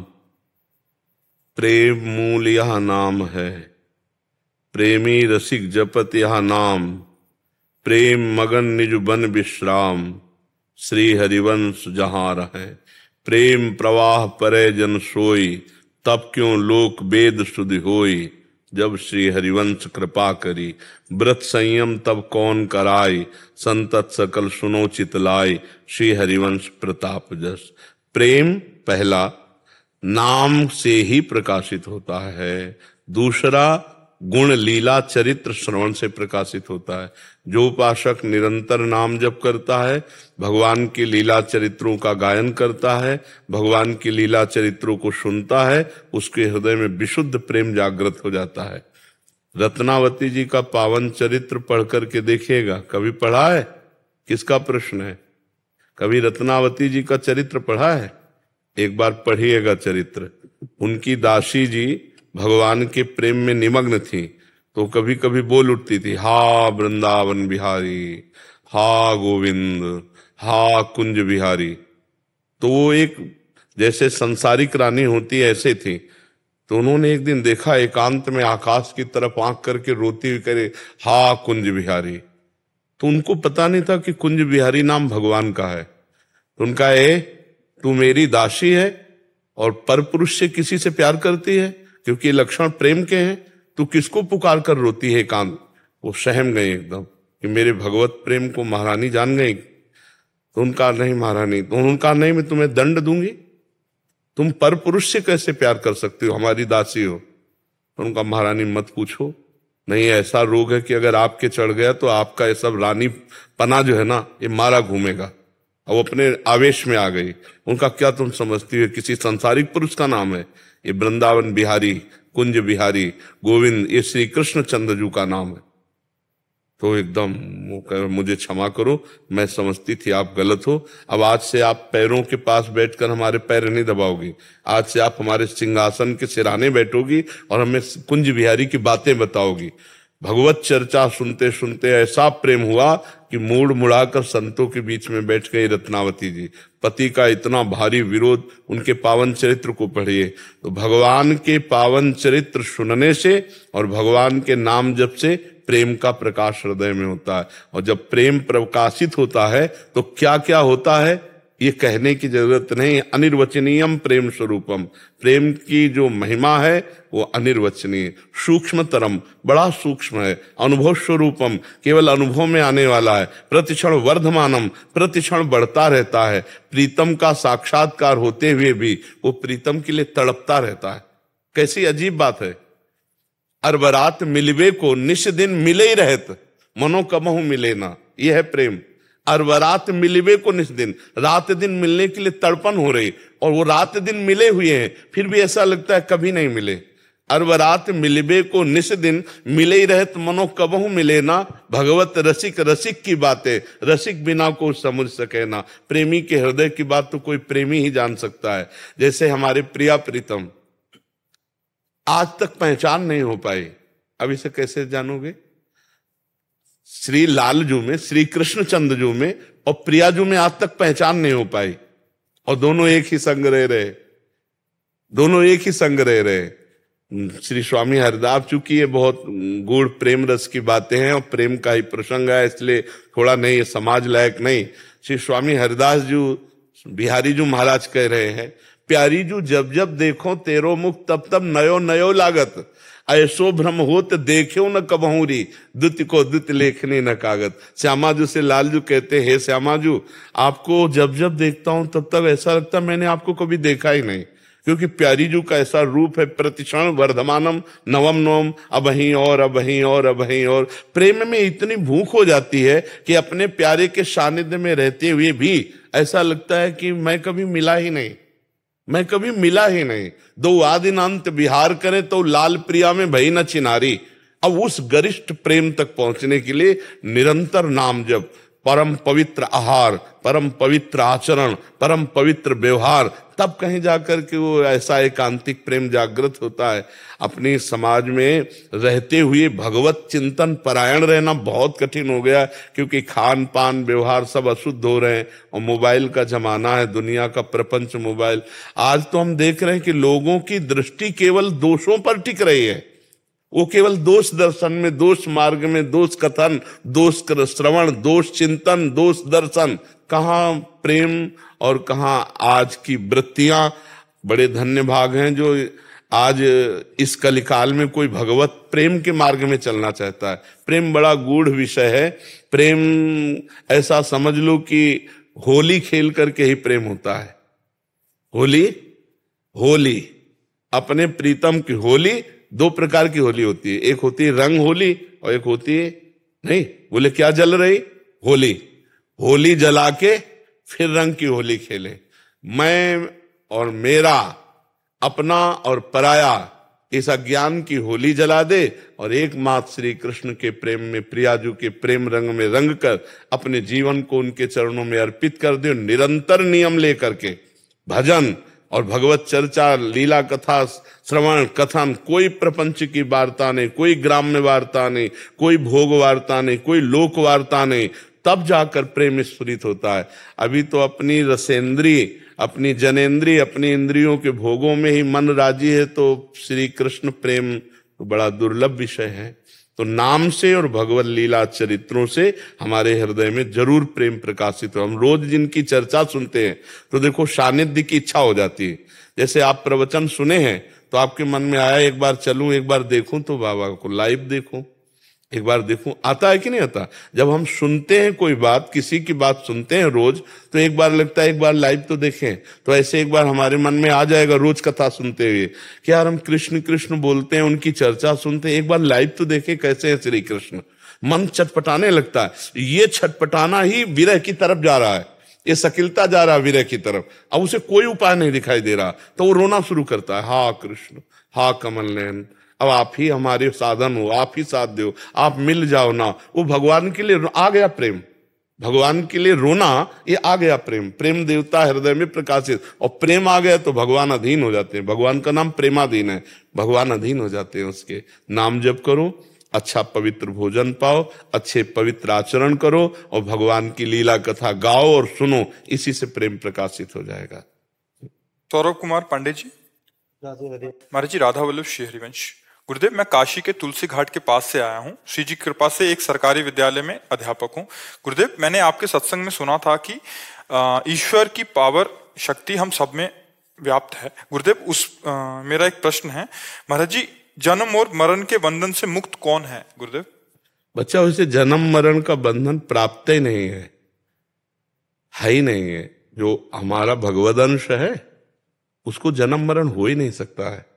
प्रेम मूल यह नाम है, प्रेमी रसिक जपत यह नाम। प्रेम मगन निज बन विश्राम, श्री हरिवंश जहां रहे। प्रेम प्रवाह परे जन सोई, तब क्यों लोक वेद शुद्धि होई। जब श्री हरिवंश कृपा करी, व्रत संयम तब कौन कराई। संतत सकल सुनो चितलाई, श्री हरिवंश प्रताप जस। प्रेम पहला नाम से ही प्रकाशित होता है। दूसरा गुण लीला चरित्र श्रवण से प्रकाशित होता है। जो उपासक निरंतर नाम जप करता है, भगवान की लीला चरित्रों का गायन करता है, भगवान की लीला चरित्रों को सुनता है, उसके हृदय में विशुद्ध प्रेम जागृत हो जाता है। रत्नावती जी का पावन चरित्र पढ़ करके देखिएगा। कभी पढ़ा है? किसका प्रश्न है? कभी रत्नावती जी का चरित्र पढ़ा है? एक बार पढ़िएगा चरित्र। उनकी दासी जी भगवान के प्रेम में निमग्न थी, तो कभी कभी बोल उठती थी, हा वृंदावन बिहारी, हा गोविंद, हा कुंज बिहारी। तो वो एक जैसे संसारिक रानी होती है ऐसे थी। तो उन्होंने एक दिन देखा एकांत में आकाश की तरफ आंख करके रोती हुई करे, हा कुंज बिहारी। तो उनको पता नहीं था कि कुंज बिहारी नाम भगवान का है। तो उनका ए तू मेरी दासी है और परपुरुष से किसी से प्यार करती है, क्योंकि लक्षण प्रेम के हैं, तू किसको पुकार कर रोती है एकांत। वो सहम गए एकदम कि मेरे भगवत प्रेम को महारानी जान गई। तो उनका नहीं महारानी, तो उनका नहीं मैं तुम्हें दंड दूंगी, तुम पर पुरुष से कैसे प्यार कर सकती हो, हमारी दासी हो। तो उनका महारानी मत पूछो, नहीं ऐसा रोग है कि अगर आपके चढ़ गया तो आपका ये सब रानी पना जो है ना ये मारा घूमेगा। और वो अपने आवेश में आ गई। उनका क्या तुम समझती हो किसी संसारिक पुरुष का नाम है? ये वृंदावन बिहारी, कुंज बिहारी, गोविंद, ये श्री कृष्ण चंद्रजू का नाम है। तो एकदम वो कह, मुझे क्षमा करो, मैं समझती थी आप गलत हो। अब आज से आप पैरों के पास बैठकर हमारे पैर नहीं दबाओगी, आज से आप हमारे सिंहासन के सिराने बैठोगी और हमें कुंज बिहारी की बातें बताओगी। भगवत चर्चा सुनते सुनते ऐसा प्रेम हुआ कि मूड मुड़ाकर संतों के बीच में बैठ गई रत्नावती जी। पति का इतना भारी विरोध, उनके पावन चरित्र को पढ़िए। तो भगवान के पावन चरित्र सुनने से और भगवान के नाम जप से प्रेम का प्रकाश हृदय में होता है। और जब प्रेम प्रकाशित होता है तो क्या क्या होता है ये कहने की जरूरत नहीं। अनिर्वचनीयम प्रेम स्वरूपम, प्रेम की जो महिमा है वो अनिर्वचनीय, सूक्ष्मतरम, बड़ा सूक्ष्म है। अनुभव स्वरूपम, केवल अनुभव में आने वाला है। प्रतिक्षण वर्धमानम, प्रतिक्षण बढ़ता रहता है। प्रीतम का साक्षात्कार होते हुए भी वो प्रीतम के लिए तड़पता रहता है। कैसी अजीब बात है। अरबरात मिलवे को निश दिन मिले ही रहत, मनो कबहू मिले ना, यह है प्रेम। अरबरात मिलवे को निश दिन, रात दिन मिलने के लिए तड़पन हो रही, और वो रात दिन मिले हुए हैं फिर भी ऐसा लगता है कभी नहीं मिले। अरबरात मिलवे को निश दिन मिले ही रहत, मनो कबहू मिले ना। भगवत रसिक रसिक की बातें रसिक बिना को समझ सके ना। प्रेमी के हृदय की बात तो कोई प्रेमी ही जान सकता है। जैसे हमारे प्रिया प्रीतम आज तक पहचान नहीं हो पाई, अब इसे कैसे जानोगे? श्री लालजू में, श्री कृष्ण चंद्रजू में और प्रियाजू में आज तक पहचान नहीं हो पाई, और दोनों एक ही संग रह रहे, दोनों एक ही संग रह रहे। श्री स्वामी हरदास, चूंकि ये बहुत गूढ़ प्रेम रस की बातें हैं और प्रेम का ही प्रसंग है, इसलिए थोड़ा नहीं, समाज लायक नहीं। श्री स्वामी हरदास जी बिहारी जी महाराज कह रहे हैं, प्यारी जू जब जब देखो तेरो मुख तब तब नयो नयो लागत, ऐसो भ्रम होत देखो न कबहूरी, दुत को दुत लेखनी न कागत। श्यामाजू से लालजू कहते हैं, श्यामाजू आपको जब जब देखता हूं तब तब ऐसा लगता मैंने आपको कभी देखा ही नहीं, क्योंकि प्यारी जू का ऐसा रूप है। प्रतिक्षण वर्धमानम नवम नवम, अबहीं और अबहीं और अबहीं और। प्रेम में इतनी भूख हो जाती है कि अपने प्यारे के सानिध्य में रहते हुए भी ऐसा लगता है कि मैं कभी मिला ही नहीं, मैं कभी मिला ही नहीं। दो आदिन अंत विहार करें तो लाल प्रिया में भई न चिनारी। अब उस गरिष्ठ प्रेम तक पहुंचने के लिए निरंतर नाम जप, परम पवित्र आहार, परम पवित्र आचरण, परम पवित्र व्यवहार, तब कहीं जाकर के वो ऐसा एकांतिक प्रेम जागृत होता है। अपनी समाज में रहते हुए भगवत चिंतन परायण रहना बहुत कठिन हो गया, क्योंकि खान पान व्यवहार सब अशुद्ध हो रहे हैं और मोबाइल का जमाना है, दुनिया का प्रपंच मोबाइल। आज तो हम देख रहे हैं कि लोगों की दृष्टि केवल दोषों पर टिक रही है। वो केवल दोष दर्शन में, दोष मार्ग में, दोष कथन, दोष श्रवण, दोष चिंतन, दोष दर्शन, कहाँ प्रेम और कहाँ आज की वृत्तियां। बड़े धन्य भाग हैं जो आज इस कलिकाल में कोई भगवत प्रेम के मार्ग में चलना चाहता है। प्रेम बड़ा गूढ़ विषय है। प्रेम ऐसा समझ लो कि होली खेल करके ही प्रेम होता है। होली होली अपने प्रीतम की होली, दो प्रकार की होली होती है, एक होती है रंग होली और एक होती है नहीं, बोले क्या जल रही? होली। होली जला के फिर रंग की होली खेले। मैं और मेरा, अपना और पराया, इस अज्ञान की होली जला दे और एकमात्र श्री कृष्ण के प्रेम में, प्रियाजू के प्रेम रंग में रंग कर अपने जीवन को उनके चरणों में अर्पित कर दे। निरंतर नियम लेकर के भजन और भगवत चर्चा, लीला कथा, श्रवण कथन, कोई प्रपंच की वार्ता नहीं, कोई ग्राम्य वार्ता नहीं, कोई भोग वार्ता नहीं, कोई लोक वार्ता नहीं, तब जाकर प्रेम स्फुरित होता है। अभी तो अपनी रसेंद्रिय, अपनी जनेंद्रिय, अपनी इंद्रियों के भोगों में ही मन राजी है, तो श्री कृष्ण प्रेम तो बड़ा दुर्लभ विषय है। तो नाम से और भगवत लीला चरित्रों से हमारे हृदय में जरूर प्रेम प्रकाशित हो। हम रोज जिनकी चर्चा सुनते हैं तो देखो सानिध्य की इच्छा हो जाती है। जैसे आप प्रवचन सुने हैं तो आपके मन में आया एक बार चलूं, एक बार देखूं, तो बाबा को लाइव देखूं, एक बार देखूं। आता है कि नहीं आता? जब हम सुनते हैं कोई बात, किसी की बात सुनते हैं रोज, तो एक बार लगता है एक बार लाइव तो देखें। तो ऐसे एक बार हमारे मन में आ जाएगा रोज कथा सुनते हुए कि यार हम कृष्ण कृष्ण बोलते हैं, उनकी चर्चा सुनते हैं, एक बार लाइव तो देखें कैसे है श्री कृष्ण। मन छटपटाने लगता है। ये छटपटाना ही विरह की तरफ जा रहा है। ये सकिलता जा रहा विरह की तरफ, अब उसे कोई उपाय नहीं दिखाई दे रहा, तो वो रोना शुरू करता है, हा कृष्ण, हा कमल नयन, अब आप ही हमारे साधन हो, आप ही साथ दो, आप मिल जाओ ना। वो भगवान के लिए आ गया प्रेम, भगवान के लिए रोना, ये आ गया प्रेम। प्रेम देवता हृदय में प्रकाशित, और प्रेम आ गया तो भगवान अधीन हो जाते हैं। भगवान का नाम प्रेमाधीन है, भगवान अधीन हो जाते हैं उसके। नाम जप करो, अच्छा पवित्र भोजन पाओ, अच्छे पवित्र आचरण करो, और भगवान की लीला कथा गाओ और सुनो, इसी से प्रेम प्रकाशित हो जाएगा। सौरभ कुमार पांडे जी। महाराज जी, राधा वल्लभ श्री हरिवंश। गुरुदेव, मैं काशी के तुलसी घाट के पास से आया हूँ, श्री जी की कृपा से एक सरकारी विद्यालय में अध्यापक हूँ। गुरुदेव, मैंने आपके सत्संग में सुना था कि ईश्वर की पावर शक्ति हम सब में व्याप्त है। गुरुदेव, उस आ, मेरा एक प्रश्न है महाराज जी, जन्म और मरण के बंधन से मुक्त कौन है? गुरुदेव, बच्चा, उसे जन्म मरण का बंधन प्राप्त ही नहीं है, है ही नहीं है। जो हमारा भगवद अंश है उसको जन्म मरण हो ही नहीं सकता है।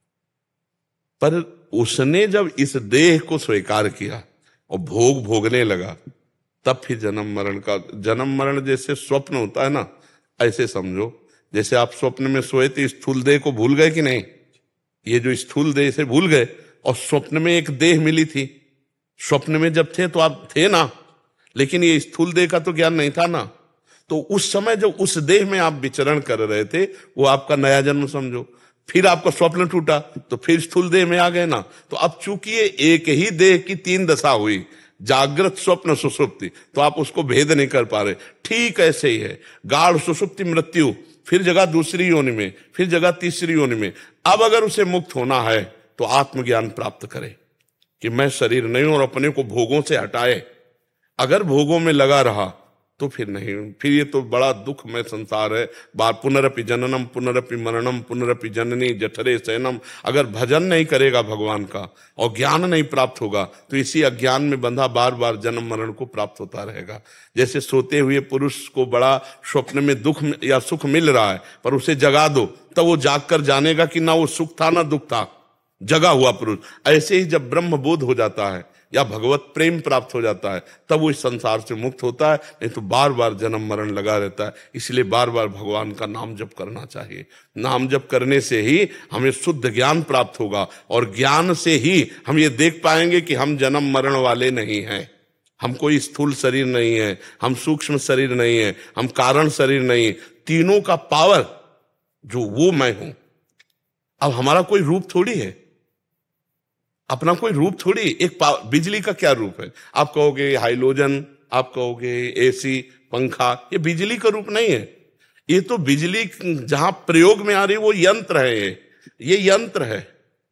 पर उसने जब इस देह को स्वीकार किया और भोग भोगने लगा, तब फिर जन्म मरण का, जन्म मरण जैसे स्वप्न होता है ना, ऐसे समझो जैसे आप स्वप्न में सोए थे, स्थूल देह को भूल गए कि नहीं? ये जो स्थूल देह से भूल गए, और स्वप्न में एक देह मिली थी। स्वप्न में जब थे तो आप थे ना, लेकिन ये स्थूल देह का तो ज्ञान नहीं था ना। तो उस समय जब उस देह में आप विचरण कर रहे थे, वो आपका नया जन्म समझो। फिर आपका स्वप्न टूटा तो फिर स्थूल देह में आ गए ना। तो अब चूंकि ये एक ही देह की तीन दशा हुई, जागृत, स्वप्न, सुषुप्ति, तो आप उसको भेद नहीं कर पा रहे। ठीक ऐसे ही है, गाढ़ सुषुप्ति मृत्यु, फिर जगह दूसरी योनि में, फिर जगह तीसरी योनि में। अब अगर उसे मुक्त होना है तो आत्मज्ञान प्राप्त करे कि मैं शरीर नहीं हूं, और अपने को भोगों से हटाए। अगर भोगों में लगा रहा तो फिर नहीं, फिर ये तो बड़ा दुखमय संसार है। बार पुनरपि जननम पुनरपि मरणम पुनरपि जननी जठरे शयनम। अगर भजन नहीं करेगा भगवान का और ज्ञान नहीं प्राप्त होगा तो इसी अज्ञान में बंधा बार बार जन्म मरण को प्राप्त होता रहेगा। जैसे सोते हुए पुरुष को बड़ा स्वप्न में दुख या सुख मिल रहा है, पर उसे जगा दो तब वो जाग कर जानेगा कि ना वो सुख था ना दुख था, जगा हुआ पुरुष। ऐसे ही जब ब्रह्म बोध हो जाता है या भगवत प्रेम प्राप्त हो जाता है, तब वो इस संसार से मुक्त होता है। नहीं तो बार बार जन्म मरण लगा रहता है। इसलिए बार बार भगवान का नाम जप करना चाहिए। नाम जप करने से ही हमें शुद्ध ज्ञान प्राप्त होगा, और ज्ञान से ही हम ये देख पाएंगे कि हम जन्म मरण वाले नहीं हैं। हम कोई स्थूल शरीर नहीं है, हम सूक्ष्म शरीर नहीं है, हम कारण शरीर नहीं है। तीनों का पावर जो वो मैं हूं। अब हमारा कोई रूप थोड़ी है, अपना कोई रूप थोड़ी। एक बिजली का क्या रूप है? आप कहोगे हाइलोजन, आप कहोगे एसी, पंखा, ये बिजली का रूप नहीं है। ये तो बिजली जहां प्रयोग में आ रही वो यंत्र है, ये ये यंत्र है,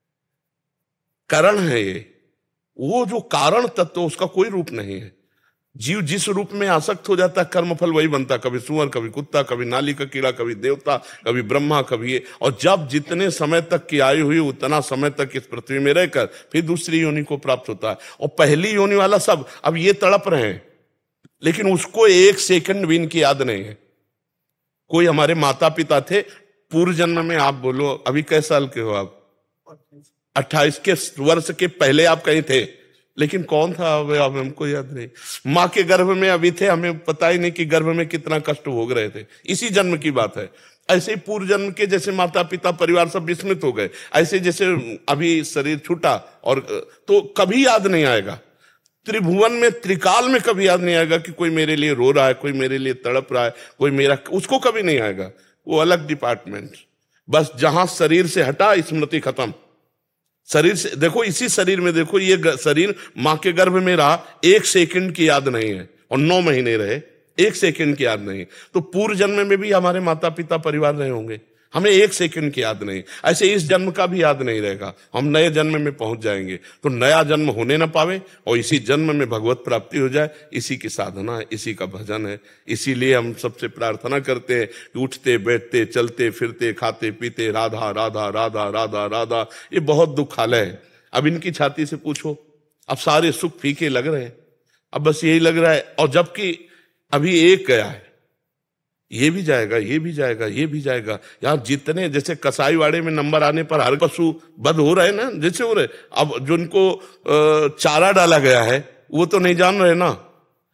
कारण है ये। वो जो कारण तत्व, उसका कोई रूप नहीं है। जीव जिस रूप में आसक्त हो जाता है, कर्मफल वही बनता। कभी सुअर, कभी कुत्ता, कभी नाली का कीड़ा, कभी देवता, कभी ब्रह्मा, कभी ये। और जब जितने समय तक की आयु हुई उतना समय तक इस पृथ्वी में रहकर फिर दूसरी योनि को प्राप्त होता है। और पहली योनि वाला सब अब ये तड़प रहे हैं, लेकिन उसको एक सेकंड भी इनकी याद नहीं है। कोई हमारे माता पिता थे पूर्व जन्म में, आप बोलो अभी कैसे साल के हो आप? अट्ठाईस के वर्ष के पहले आप कहीं थे, लेकिन कौन था अब हमको याद नहीं। माँ के गर्भ में अभी थे, हमें पता ही नहीं कि गर्भ में कितना कष्ट भोग रहे थे। इसी जन्म की बात है। ऐसे ही पूर्व जन्म के जैसे माता पिता परिवार सब विस्मित हो गए, ऐसे जैसे अभी शरीर छूटा और तो कभी याद नहीं आएगा। त्रिभुवन में, त्रिकाल में कभी याद नहीं आएगा कि कोई मेरे लिए रो रहा है, कोई मेरे लिए तड़प रहा है, कोई मेरा, उसको कभी नहीं आएगा। वो अलग डिपार्टमेंट। बस जहां शरीर से हटा स्मृति खत्म। शरीर से देखो, इसी शरीर में देखो, ये शरीर मां के गर्भ में रहा, एक सेकंड की याद नहीं है, और नौ महीने रहे, एक सेकंड की याद नहीं। तो पूर्व जन्म में भी हमारे माता पिता परिवार रहे होंगे, हमें एक सेकंड की याद नहीं। ऐसे इस जन्म का भी याद नहीं रहेगा। हम नए जन्म में पहुंच जाएंगे। तो नया जन्म होने ना पावे और इसी जन्म में भगवत प्राप्ति हो जाए, इसी की साधना है, इसी का भजन है। इसीलिए हम सबसे प्रार्थना करते हैं कि उठते बैठते चलते फिरते खाते पीते राधा राधा राधा राधा राधा। ये बहुत दुखालय है। अब इनकी छाती से पूछो, अब सारे सुख फीके लग रहे हैं, अब बस यही लग रहा है। और जबकि अभी एक गया है, ये भी जाएगा, ये भी जाएगा, ये भी जाएगा। यहाँ जितने, जैसे कसाई वाड़े में नंबर आने पर हर पशु बद हो रहे ना, जैसे हो रहे। अब जो उनको चारा डाला गया है वो तो नहीं जान रहे ना,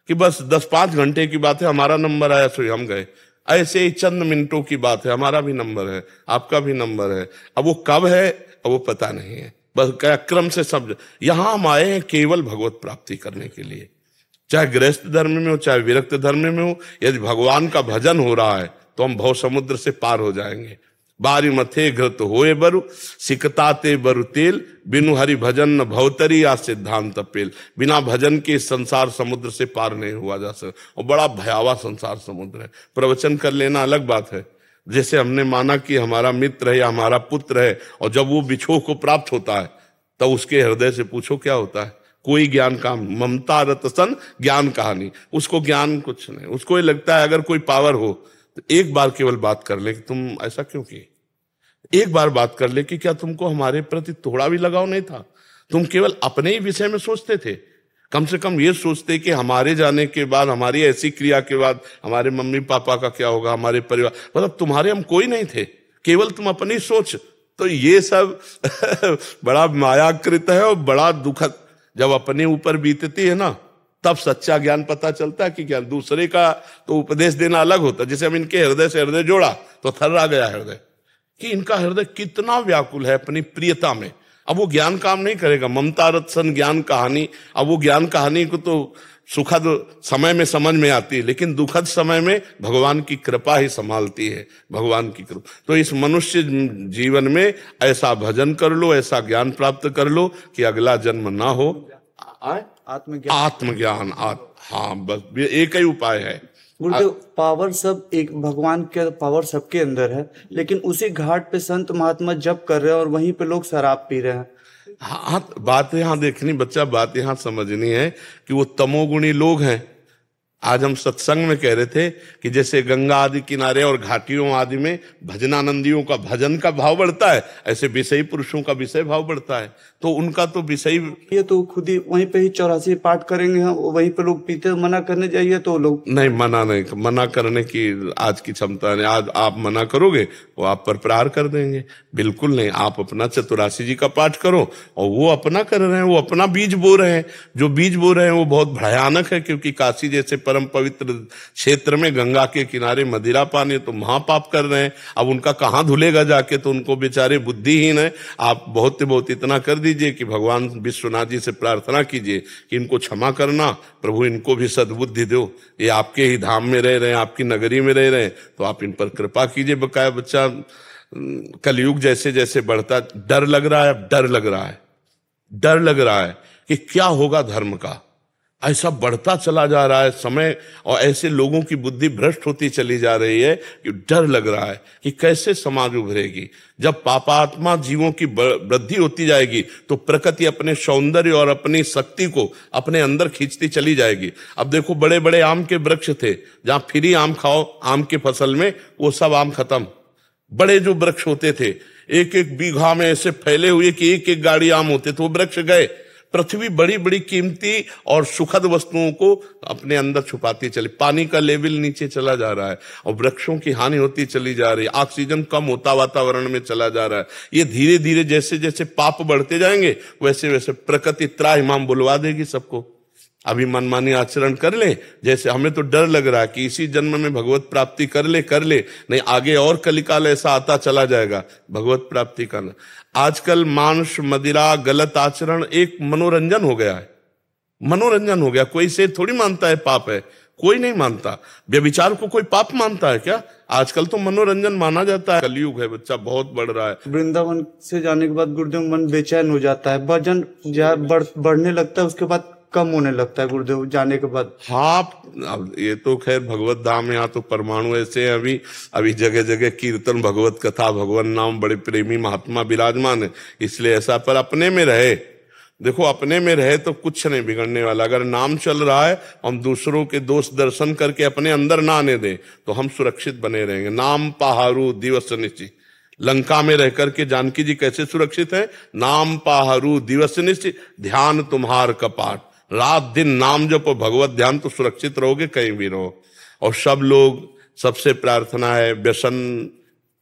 कि बस दस पांच घंटे की बात है, हमारा नंबर आया सो हम गए। ऐसे ही चंद मिनटों की बात है, हमारा भी नंबर है, आपका भी नंबर है। अब वो कब है अब वो पता नहीं है, बस क्या क्रम से सब। यहां हम आए हैं केवल भगवत प्राप्ति करने के लिए, चाहे गृहस्थ धर्म में हो चाहे विरक्त धर्म में हो। यदि भगवान का भजन हो रहा है तो हम भव समुद्र से पार हो जाएंगे। बारी मथे घृत होए बरु सिकताते बरु तेल, बिनु हरि भजन न भवतरी या सिद्धांत पेल। बिना भजन के संसार समुद्र से पार नहीं हुआ जा सकता, और बड़ा भयावह संसार समुद्र है। प्रवचन कर लेना अलग बात है, जैसे हमने माना कि हमारा मित्र है या हमारा पुत्र है, और जब वो बिछोह को प्राप्त होता है तब उसके हृदय से पूछो क्या होता है? कोई ज्ञान काम, ममता रत सन ज्ञान कहानी। उसको ज्ञान कुछ नहीं, उसको ये लगता है अगर कोई पावर हो तो एक बार केवल बात कर ले कि तुम ऐसा क्यों किए, एक बार बात कर ले कि क्या तुमको हमारे प्रति थोड़ा भी लगाव नहीं था, तुम केवल अपने ही विषय में सोचते थे। कम से कम ये सोचते कि हमारे जाने के बाद, हमारी ऐसी क्रिया के बाद हमारे मम्मी पापा का क्या होगा, हमारे परिवार, मतलब तुम्हारे हम कोई नहीं थे, केवल तुम अपनी सोच। तो ये सब बड़ा मायाकृत है और बड़ा दुखद। जब अपने ऊपर बीतती है ना तब सच्चा ज्ञान पता चलता है कि ज्ञान दूसरे का तो उपदेश देना अलग होता है। जैसे हम इनके हृदय से हृदय जोड़ा तो थर्रा गया हृदय कि इनका हृदय कितना व्याकुल है अपनी प्रियता में। अब वो ज्ञान काम नहीं करेगा, ममता रत्सन ज्ञान कहानी। अब वो ज्ञान कहानी को तो सुखद समय में समझ में आती है, लेकिन दुखद समय में भगवान की कृपा ही संभालती है, भगवान की कृपा। तो इस मनुष्य जीवन में ऐसा भजन कर लो, ऐसा ज्ञान प्राप्त कर लो कि अगला जन्म ना हो। आत्मज्ञान, आत्मज्ञान, हाँ, बस एक ही उपाय है। गुरुदेव, पावर सब एक, भगवान के पावर सबके अंदर है, लेकिन उसी घाट पे संत महात्मा जप कर रहे हैं और वहीं पे लोग शराब पी रहे हैं। हाँ, बात यहाँ देखनी बच्चा, बात यहाँ समझनी है कि वो तमोगुणी लोग हैं। आज हम सत्संग में कह रहे थे कि जैसे गंगा आदि किनारे और घाटियों आदि में भजनानंदियों का भजन का भाव बढ़ता है, ऐसे विषयी पुरुषों का विषय भाव बढ़ता है। तो उनका तो विषयी, ये तो खुद ही वहीं पे ही चौरासी पाठ करेंगे, हम वहीं पे लोग पीते, मना करने जाइए तो लोग नहीं, मना नहीं, मना करने की आज की क्षमता नहीं। आज आप मना करोगे वो आप पर प्रहार कर देंगे। बिल्कुल नहीं, आप अपना चतुरासी जी का पाठ करो, और वो अपना कर रहे हैं, वो अपना बीज बो रहे हैं। जो बीज बो रहे हैं वो बहुत भयानक है, क्योंकि काशी जैसे परम पवित्र क्षेत्र में गंगा के किनारे मदिरा पानी तो महापाप कर रहे हैं। अब उनका कहाँ धुलेगा जाके, तो उनको बेचारे बुद्धिहीन है। आप बहुत बहुत इतना कर दीजिए कि भगवान विश्वनाथ जी से प्रार्थना कीजिए कि इनको क्षमा करना, प्रभु इनको भी सद्बुद्धि दो, ये आपके ही धाम में रह रहे हैं, आपकी नगरी में रह रहे हैं, तो आप इन पर कृपा कीजिए। बकाया बच्चा, कलयुग जैसे जैसे बढ़ता, डर लग रहा है, अब डर लग रहा है, डर लग रहा है कि क्या होगा धर्म का। ऐसा बढ़ता चला जा रहा है समय, और ऐसे लोगों की बुद्धि भ्रष्ट होती चली जा रही है कि डर लग रहा है कि कैसे समाज उभरेगी। जब पापात्मा जीवों की वृद्धि होती जाएगी तो प्रकृति अपने सौंदर्य और अपनी शक्ति को अपने अंदर खींचती चली जाएगी। अब देखो, बड़े बड़े आम के वृक्ष थे, जहां फ्री आम खाओ आम के फसल में, वो सब आम खत्म। बड़े जो वृक्ष होते थे, एक एक बीघा में ऐसे फैले हुए कि एक एक गाड़ी आम होते थे, वो वृक्ष गए। पृथ्वी बड़ी बड़ी कीमती और सुखद वस्तुओं को अपने अंदर छुपाती चली, पानी का लेवल नीचे चला जा रहा है और वृक्षों की हानि होती चली जा रही है, ऑक्सीजन कम होता वातावरण में चला जा रहा है। ये धीरे धीरे जैसे जैसे पाप बढ़ते जाएंगे वैसे वैसे प्रकृति त्राहिमाम बुलवा देगी सबको। अभी मनमानी आचरण कर ले, जैसे हमें तो डर लग रहा है कि इसी जन्म में भगवत प्राप्ति कर ले कर ले नहीं आगे और कलिकाल ऐसा आता चला जाएगा भगवत प्राप्ति करना। आजकल मांस मदिरा गलत आचरण एक मनोरंजन हो गया है, मनोरंजन हो गया। कोई से थोड़ी मानता है पाप है, कोई नहीं मानता। व्यभिचार को कोई पाप मानता है क्या? आजकल तो मनोरंजन माना जाता है। कलयुग है बच्चा, बहुत बढ़ रहा है। वृंदावन से जाने के बाद गुरुदेव मन बेचैन हो जाता है, वजन बढ़, बढ़ने लगता है, उसके बाद कम होने लगता है गुरुदेव जाने के बाद। हाँ, अब ये तो खैर भगवत धाम, यहाँ तो परमाणु ऐसे हैं। अभी अभी जगह जगह कीर्तन, भगवत कथा, भगवान नाम, बड़े प्रेमी महात्मा विराजमान है, इसलिए ऐसा। पर अपने में रहे, देखो अपने में रहे तो कुछ नहीं बिगड़ने वाला। अगर नाम चल रहा है, हम दूसरों के दोष दर्शन करके अपने अंदर ना आने दें तो हम सुरक्षित बने रहेंगे। नाम पहारू दिवस निश्चित, लंका में रह करके जानकी जी कैसे सुरक्षित है? नाम पहारू दिवस निश्चित, ध्यान तुम्हार कपाट, रात दिन नाम जपो भगवत ध्यान, तो सुरक्षित रहोगे कहीं भी रहो। और सब लोग, सबसे प्रार्थना है व्यसन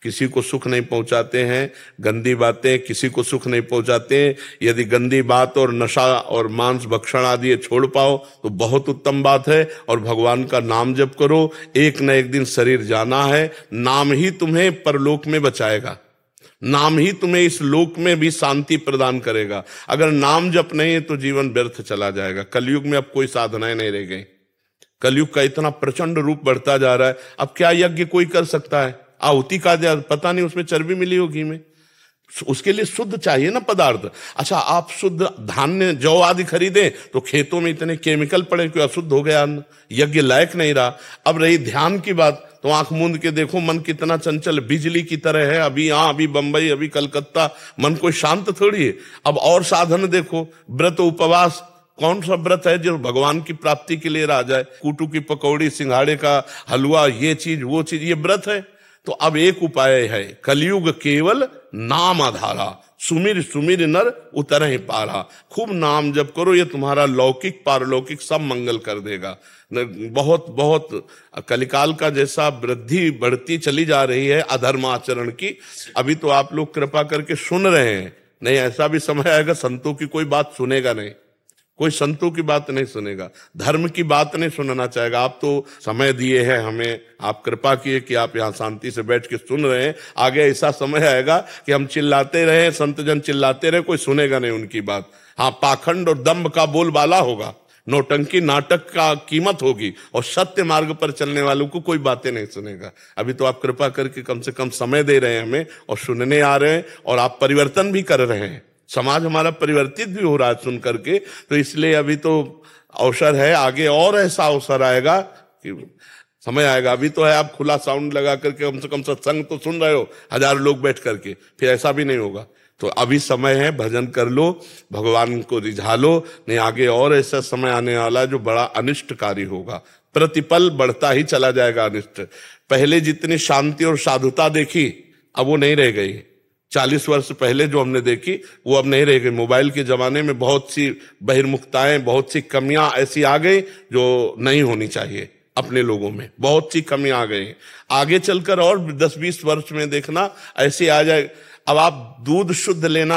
किसी को सुख नहीं पहुंचाते हैं, गंदी बातें किसी को सुख नहीं पहुंचाते हैं। यदि गंदी बात और नशा और मांस भक्षण आदि ये छोड़ पाओ तो बहुत उत्तम बात है, और भगवान का नाम जप करो। एक न एक दिन शरीर जाना है, नाम ही तुम्हें परलोक में बचाएगा, नाम ही तुम्हें इस लोक में भी शांति प्रदान करेगा। अगर नाम जप नहीं है तो जीवन व्यर्थ चला जाएगा। कलयुग में अब कोई साधनाएं नहीं रह गई, कलयुग का इतना प्रचंड रूप बढ़ता जा रहा है। अब क्या यज्ञ कोई कर सकता है? आहुति का पता नहीं उसमें चर्बी मिली होगी में, उसके लिए शुद्ध चाहिए ना पदार्थ। अच्छा, आप शुद्ध धान्य जौ आदि खरीदें तो खेतों में इतने केमिकल पड़े कि अशुद्ध हो गया अन्न, यज्ञ लायक नहीं रहा। अब रही ध्यान की बात, तो आंख मूंद के देखो, मन कितना चंचल बिजली की तरह है, अभी यहाँ अभी बंबई अभी कलकत्ता, मन कोई शांत थोड़ी है। अब और साधन देखो, व्रत उपवास, कौन सा व्रत है जो भगवान की प्राप्ति के लिए रह जाए? कूटू की पकौड़ी, सिंघाड़े का हलवा, ये चीज वो चीज, ये व्रत है। तो अब एक उपाय है, कलयुग केवल नाम आधारा, सुमिर सुमिर नर उतर पारा। खूब नाम जप करो, ये तुम्हारा लौकिक पारलौकिक सब मंगल कर देगा। बहुत बहुत कलिकाल का जैसा वृद्धि बढ़ती चली जा रही है अधर्म आचरण की, अभी तो आप लोग कृपा करके सुन रहे हैं, नहीं ऐसा भी समय आएगा संतों की कोई बात सुनेगा नहीं, कोई संतों की बात नहीं सुनेगा, धर्म की बात नहीं सुनना चाहेगा। आप तो समय दिए हैं हमें, आप कृपा किए कि आप यहाँ शांति से बैठ के सुन रहे हैं। आगे ऐसा समय आएगा कि हम चिल्लाते रहे, संत जन चिल्लाते रहे, कोई सुनेगा नहीं उनकी बात। हाँ, पाखंड और दंभ का बोलबाला होगा, नौटंकी नाटक का कीमत होगी, और सत्य मार्ग पर चलने वालों को कोई बातें नहीं सुनेगा। अभी तो आप कृपा करके कम से कम समय दे रहे हैं हमें, और सुनने आ रहे हैं, और आप परिवर्तन भी कर रहे हैं। समाज हमारा परिवर्तित भी हो रहा है सुन करके, तो इसलिए अभी तो अवसर है, आगे और ऐसा अवसर आएगा कि समय आएगा। अभी तो है आप खुला साउंड लगा करके कम से कम सत्संग तो सुन रहे हो, हजार लोग बैठ करके, फिर ऐसा भी नहीं होगा। तो अभी समय है, भजन कर लो, भगवान को रिझा लो, नहीं आगे और ऐसा समय आने वाला है जो बड़ा अनिष्टकारी होगा। प्रतिपल बढ़ता ही चला जाएगा अनिष्ट। पहले जितनी शांति और साधुता देखी अब वो नहीं रह गई। चालीस वर्ष पहले जो हमने देखी वो अब नहीं रह गई। मोबाइल के जमाने में बहुत सी बहिर्मुखताएं, बहुत सी कमियां ऐसी आ गई जो नहीं होनी चाहिए अपने लोगों में, बहुत सी कमियां आ गई। आगे चलकर और दस बीस वर्ष में देखना ऐसी आ जाए। अब आप दूध शुद्ध लेना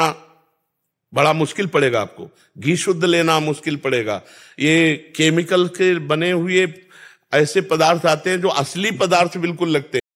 बड़ा मुश्किल पड़ेगा, आपको घी शुद्ध लेना मुश्किल पड़ेगा। ये केमिकल के बने हुए ऐसे पदार्थ आते हैं जो असली पदार्थ बिल्कुल लगते हैं।